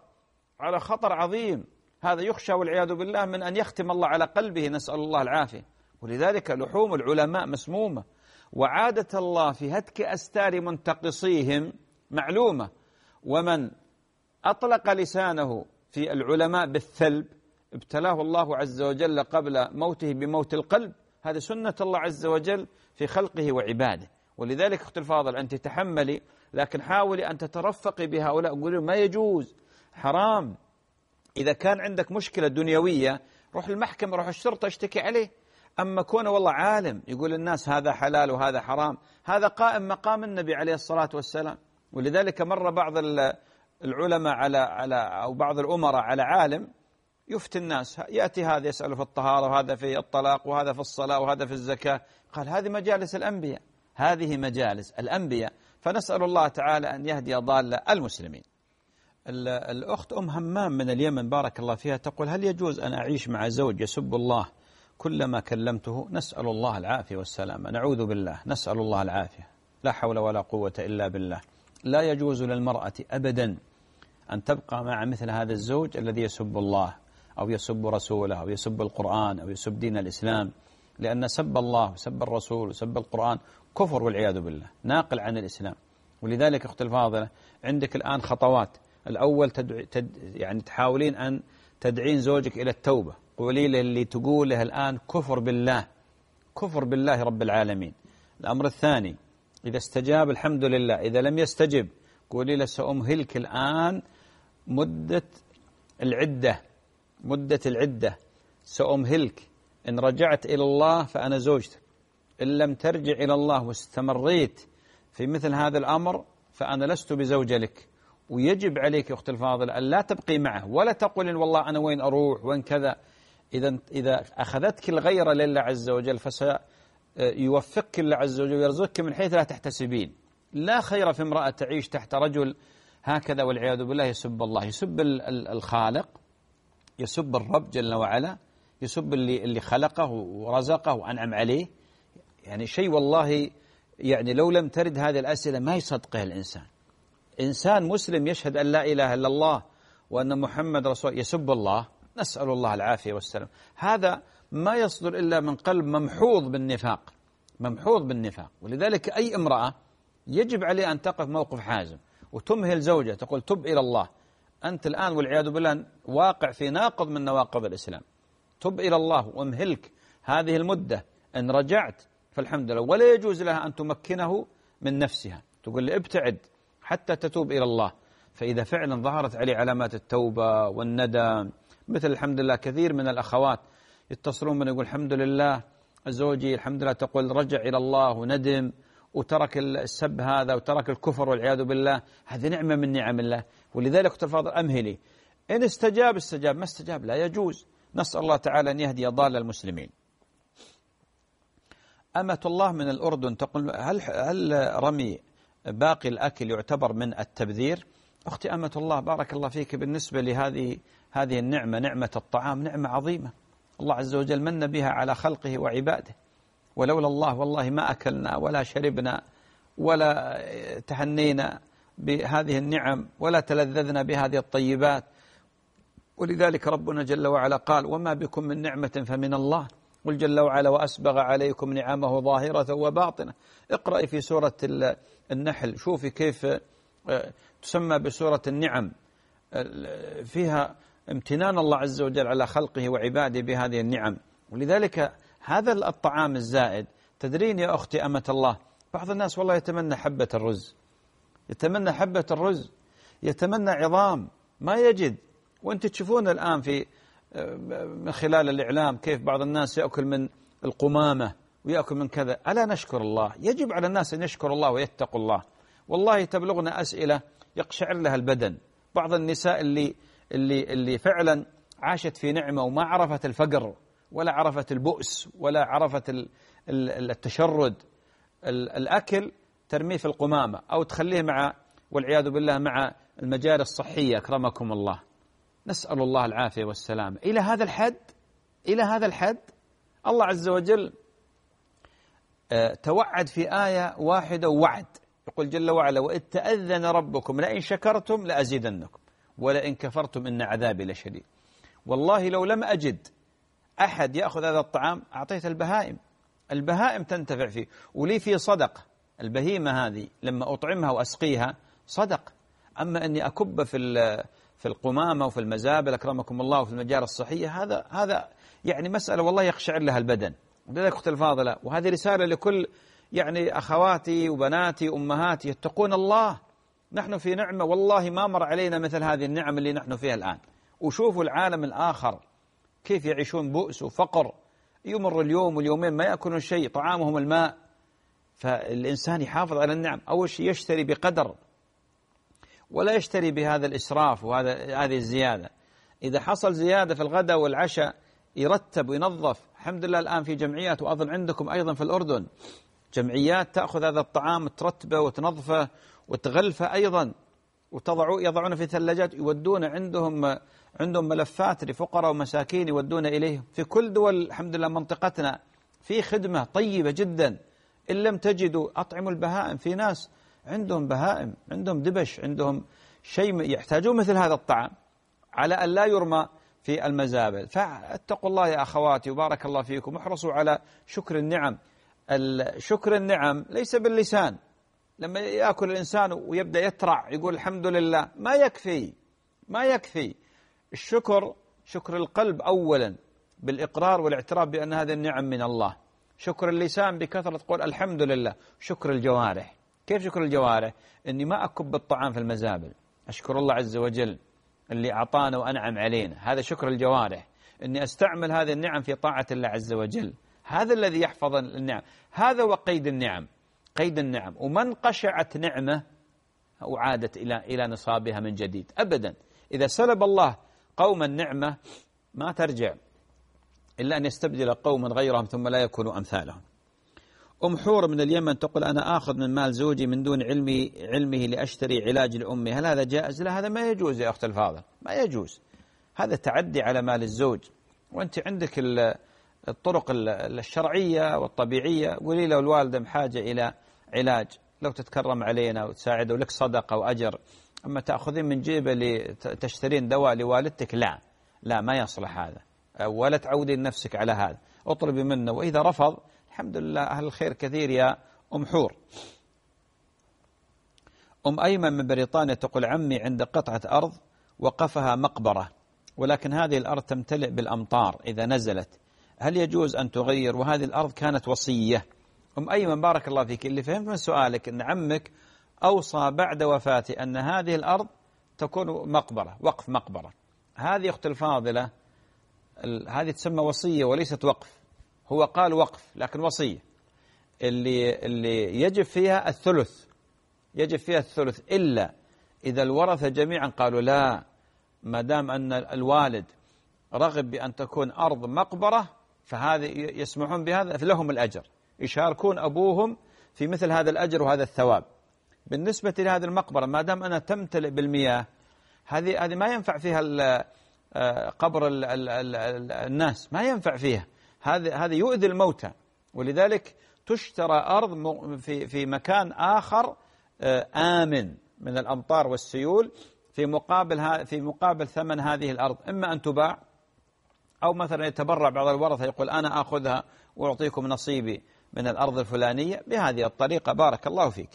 خطر عظيم. هذا يخشى والعياذ بالله من أن يختم الله على قلبه، نسأل الله العافية. ولذلك لحوم العلماء مسمومة، وعادة الله في هتك أستار منتقصيهم معلومة. ومن أطلق لسانه في العلماء بالثلب ابتلاه الله عز وجل قبل موته بموت القلب. هذه سنة الله عز وجل في خلقه وعباده. ولذلك أخت الفاضل أنت تحملي، لكن حاولي أن تترفقي بهؤلاء، قولي ما يجوز، حرام. إذا كان عندك مشكلة دنيوية روح المحكمة، روح الشرطة اشتكي عليه. أما كونه والله عالم يقول الناس هذا حلال وهذا حرام، هذا قائم مقام النبي عليه الصلاة والسلام. ولذلك مر بعض العلماء على أو بعض الأمراء على عالم يفتي الناس، يأتي هذا يسأل في الطهارة وهذا في الطلاق وهذا في الصلاة وهذا في الزكاة. قال هذه مجالس الأنبياء، هذه مجالس الأنبياء. فنسأل الله تعالى أن يهدي ضال المسلمين. الأخت أم همام من اليمن بارك الله فيها تقول هل يجوز أن أعيش مع زوج يسب الله كلما كلمته؟ نسأل الله العافية والسلامة، نعوذ بالله، نسأل الله العافية، لا حول ولا قوة إلا بالله. لا يجوز للمرأة أبدا أن تبقى مع مثل هذا الزوج الذي يسب الله أو يسب رسوله أو يسب القرآن أو يسب دين الإسلام، لأن سب الله وسب الرسول وسب القرآن كفر والعياذ بالله، ناقل عن الإسلام. ولذلك أخت الفاضلة عندك الآن خطوات. الأول يعني تحاولين أن تدعين زوجك إلى التوبة، قولي له اللي تقوله الآن كفر بالله، كفر بالله رب العالمين. الأمر الثاني إذا استجاب الحمد لله، إذا لم يستجب قولي له سأمهلك الآن مدة العدة سأمهلك، إن رجعت إلى الله فأنا زوجتك، إن لم ترجع إلى الله واستمريت في مثل هذا الأمر فأنا لست بزوجة لك. ويجب عليك يا أخت الفاضل أن لا تبقي معه، ولا تقولين والله أنا وين أروح وين كذا. إذا أخذتك الغيرة لله عز وجل فسيوفقك الله عز وجل ويرزقك من حيث لا تحتسبين. لا خير في امرأة تعيش تحت رجل هكذا والعياذ بالله يسب الله، يسب الخالق، يسب الرب جل وعلا، يسب اللي خلقه ورزقه وأنعم عليه. يعني شيء والله يعني لو لم ترد هذه الأسئلة ما يصدقها الإنسان. إنسان مسلم يشهد أن لا إله إلا الله وأن محمد رسول يسب الله، نسأل الله العافية والسلام. هذا ما يصدر إلا من قلب ممحوظ بالنفاق. ولذلك أي امرأة يجب عليها أن تقف موقف حازم وتمهل زوجها، تقول تب إلى الله، أنت الآن والعياذ بالله واقع في ناقض من نواقض الإسلام. تب إلى الله وامهلك هذه المدة، إن رجعت فالحمد لله، ولا يجوز لها أن تمكنه من نفسها، تقول لي ابتعد حتى تتوب إلى الله. فإذا فعلا ظهرت عليه علامات التوبة والندم، مثل الحمد لله كثير من الأخوات يتصلون من يقول الحمد لله زوجي الحمد لله تقول رجع إلى الله وندم وترك السب هذا وترك الكفر والعياذ بالله، هذه نعمة من نعم الله. ولذلك أخت الفاضل أمهلي، إن استجاب استجاب، ما استجاب لا يجوز. نسأل الله تعالى أن يهدي ضال المسلمين. أمة الله من الأردن تقول هل رمي باقي الأكل يعتبر من التبذير؟ أختي أمة الله بارك الله فيك، بالنسبة هذه النعمة، نعمة الطعام، نعمة عظيمة الله عز وجل من بها على خلقه وعباده، ولولا الله والله ما أكلنا ولا شربنا ولا تهنينا بهذه النعم ولا تلذذنا بهذه الطيبات. ولذلك ربنا جل وعلا قال وما بكم من نعمة فمن الله، قل جل وعلا وأسبغ عليكم نعمه ظاهرة وباطنة. اقرأي في سورة النحل، شوفي كيف تسمى بسورة النعم، فيها امتنان الله عز وجل على خلقه وعباده بهذه النعم. ولذلك هذا الطعام الزائد، تدرين يا أختي أمة الله، بعض الناس والله يتمنى حبة الرز، يتمنى حبة الرز، يتمنى عظام ما يجد. وانت تشوفون الآن من خلال الإعلام كيف بعض الناس يأكل من القمامة ويأكل من كذا. ألا نشكر الله؟ يجب على الناس أن يشكروا الله ويتقوا الله. والله تبلغنا أسئلة يقشعر لها البدن، بعض النساء اللي فعلا عاشت في نعمة وما عرفت الفقر ولا عرفت البؤس ولا عرفت التشرد، الأكل ترميه في القمامة أو تخليه مع والعياذ بالله مع المجاري الصحية أكرمكم الله. نسأل الله العافية والسلامة. إلى هذا الحد، إلى هذا الحد الله عز وجل توعد في آية واحدة ووعد، يقول جل وعلا وإذ تأذن ربكم لئن شكرتم لأزيدنكم ولئن كفرتم إن عذابي لشديد. والله لو لم أجد أحد يأخذ هذا الطعام أعطيت البهائم، البهائم تنتفع فيه، ولي فيه صدق. البهيمة هذه لما أطعمها وأسقيها صدق. أما أني أكب في القمامة وفي المزابل أكرمكم الله وفي المجاري الصحية، هذا يعني مسألة والله يقشعر لها البدن. لذلك أختي الفاضلة، وهذه رسالة لكل يعني أخواتي وبناتي أمهاتي، يتقون الله. نحن في نعمة والله ما مر علينا مثل هذه النعم اللي نحن فيها الآن. وشوفوا العالم الآخر كيف يعيشون بؤس وفقر، يمر اليوم واليومين ما يأكلون شيء، طعامهم الماء. فالإنسان يحافظ على النعم، أول شيء يشتري بقدر ولا يشتري بهذا الإسراف وهذه الزيادة. إذا حصل زيادة في الغداء والعشاء يرتب وينظف. الحمد لله الآن في جمعيات، وأظن عندكم أيضا في الأردن جمعيات تأخذ هذا الطعام ترتبه وتنظفه وتغلفه أيضا، يضعونه في ثلاجات، يودون عندهم ملفات لفقراء ومساكين يودون إليهم. في كل دول الحمد لله منطقتنا في خدمة طيبة جدا. إن لم تجدوا أطعموا البهائم، في ناس عندهم بهائم، عندهم دبش، عندهم شيء يحتاجون مثل هذا الطعام على أن لا يرمى في المزابل. فاتقوا الله يا أخواتي وبارك الله فيكم، احرصوا على شكر النعم. شكر النعم ليس باللسان، لما يأكل الإنسان ويبدأ يترع يقول الحمد لله، ما يكفي. الشكر شكر القلب أولا بالإقرار والاعتراف بأن هذه النعم من الله. شكر اللسان بكثرة قول الحمد لله. شكر الجوارح، كيف شكر الجوارح؟ إني ما أكب الطعام في المزابل، أشكر الله عز وجل اللي أعطانا وأنعم علينا، هذا شكر الجوارح. إني أستعمل هذه النعم في طاعة الله عز وجل، هذا الذي يحفظ النعم. هذا وقيد النعم، قيد النعم. ومن قشعت نعمة وعادت إلى نصابها من جديد أبدا. إذا سلب الله قوما نعمة ما ترجع إلا أن يستبدل قوما غيرهم ثم لا يكونوا أمثالهم. أم حور من اليمن تقول أنا آخذ من مال زوجي من دون علمه لأشتري علاج لأمي، هل هذا جائز؟ لا، هذا ما يجوز يا أخت الفاضل، ما يجوز. هذا تعدي على مال الزوج. وأنت عندك الطرق الشرعية والطبيعية. قولي له الوالدة بحاجة إلى علاج، لو تتكرم علينا وتساعده لك صدقة وأجر. أما تأخذين من جيبه لتشترين دواء لوالدتك، لا ما يصلح هذا، ولا تعودين نفسك على هذا. اطلبي منه، وإذا رفض الحمد لله أهل الخير كثير يا أم حور. أم أيمن من بريطانيا تقول عمي عنده قطعة أرض وقفها مقبرة، ولكن هذه الأرض تمتلئ بالأمطار إذا نزلت، هل يجوز أن تغير؟ وهذه الأرض كانت وصية. أيمن بارك الله فيك، اللي فهمت من سؤالك أن عمك أوصى بعد وفاته أن هذه الأرض تكون مقبرة، وقف مقبرة. هذه أخت الفاضلة، هذه تسمى وصية وليست وقف. هو قال وقف لكن وصية، اللي يجب فيها الثلث، يجب فيها الثلث، إلا إذا الورثة جميعا قالوا لا، ما دام أن الوالد رغب بأن تكون أرض مقبرة فهذا يسمحون بهذا، فلهم الأجر، يشاركون أبوهم في مثل هذا الأجر وهذا الثواب. بالنسبة لهذه المقبرة ما دام أنها تمتلئ بالمياه، هذه ما ينفع فيها قبر الناس، ما ينفع فيها، هذا يؤذي الموتى، ولذلك تشترى أرض في مكان آخر آمن من الأمطار والسيول في مقابل ثمن هذه الأرض، إما أن تباع أو مثلا يتبرع بعض الورثة يقول أنا أخذها وأعطيكم نصيبي من الأرض الفلانية بهذه الطريقة. بارك الله فيك.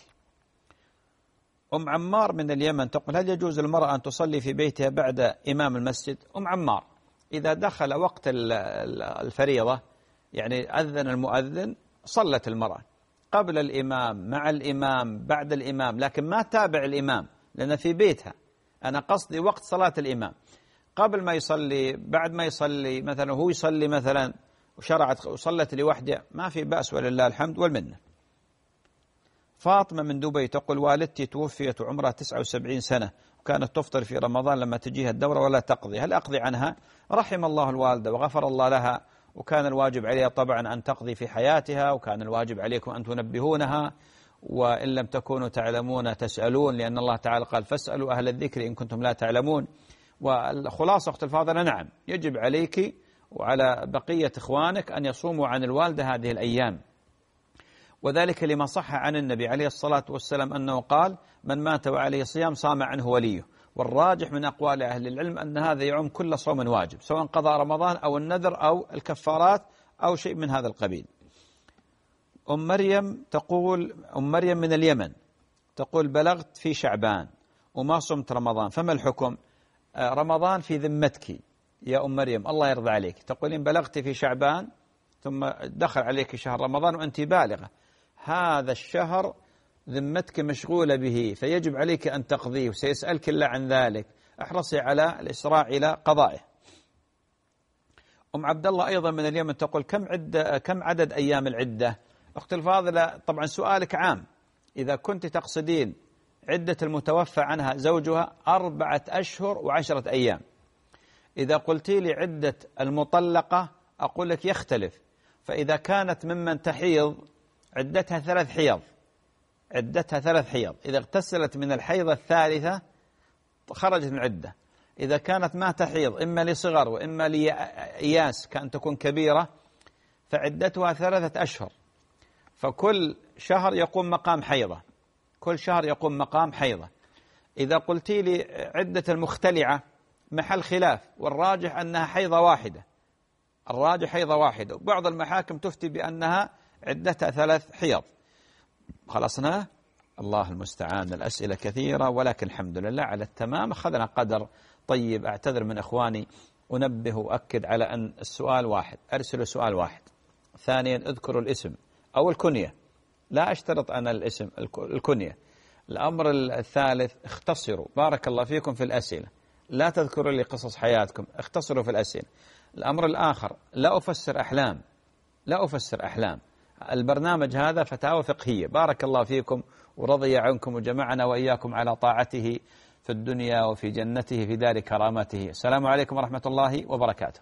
عمار من اليمن تقول هل يجوز للمرأة أن تصلي في بيتها بعد إمام المسجد؟ عمار، إذا دخل وقت الفريضة يعني أذن المؤذن صلت المرأة قبل الإمام، مع الإمام، بعد الإمام، لكن ما تابع الإمام لأن في بيتها. أنا قصدي وقت صلاة الإمام، قبل ما يصلي، بعد ما يصلي، مثلا هو يصلي مثلا وشرعت وصلت لوحدها، ما في بأس ولله الحمد والمنة. فاطمة من دبي تقول والدتي توفيت وعمرها 79 سنة وكانت تفطر في رمضان لما تجيها الدورة ولا تقضي، هل أقضي عنها؟ رحم الله الوالدة وغفر الله لها، وكان الواجب عليها طبعا أن تقضي في حياتها، وكان الواجب عليكم أن تنبهونها، وإن لم تكونوا تعلمون تسألون، لأن الله تعالى قال فاسألوا أهل الذكر إن كنتم لا تعلمون. والخلاصة أخت الفاضلة نعم، يجب عليك وعلى بقية إخوانك أن يصوموا عن الوالدة هذه الأيام، وذلك لما صح عن النبي عليه الصلاة والسلام أنه قال من مات وعليه صيام صام عنه وليه. والراجح من أقوال أهل العلم أن هذا يعم كل صوم واجب، سواء قضى رمضان أو النذر أو الكفارات أو شيء من هذا القبيل. مريم تقول، مريم من اليمن تقول بلغت في شعبان وما صمت رمضان فما الحكم؟ رمضان في ذمتك يا مريم، الله يرضى عليك. تقولين بلغت في شعبان ثم دخل عليك شهر رمضان وأنت بالغة، هذا الشهر ذمتك مشغولة به فيجب عليك أن تقضيه، وسيسألك الله عن ذلك، احرصي على الإسراع إلى قضائه. عبد الله أيضا من اليمن تقول كم عدد أيام العدة؟ أخت الفاضلة طبعا سؤالك عام، إذا كنت تقصدين عدة المتوفى عنها زوجها 4 أشهر و10 أيام. إذا قلت لي عدة المطلقة أقول لك يختلف، فإذا كانت ممن تحيض عدتها 3 حيض، عدتها 3 حيض، إذا اغتسلت من الحيضة الثالثة خرجت من العدة. إذا كانت ما تحيض إما لصغر وإما لإياس كأن تكون كبيرة فعدتها 3 أشهر، فكل شهر يقوم مقام حيضة، كل شهر يقوم مقام حيضة. إذا قلت لي عدة المختلعة محل خلاف، والراجح أنها حيضة واحدة، الراجح حيضة واحدة، وبعض المحاكم تفتي بأنها عدتها 3 حيض. خلصنا؟ الله المستعان. الأسئلة كثيرة ولكن الحمد لله على التمام، أخذنا قدر طيب. أعتذر من إخواني، أنبه وأكد على أن السؤال واحد، أرسلوا سؤال واحد. ثانيا اذكروا الاسم أو الكنية، لا أشترط أنا الاسم، الكنية. الأمر الثالث اختصروا، بارك الله فيكم، في الأسئلة، لا تذكروا لي قصص حياتكم، اختصروا في الأسئلة. الأمر الآخر لا أفسر أحلام، لا أفسر أحلام، البرنامج هذا فتاوى فقهية. بارك الله فيكم ورضي عنكم وجمعنا وإياكم على طاعته في الدنيا وفي جنته في دار كرامته. السلام عليكم ورحمة الله وبركاته.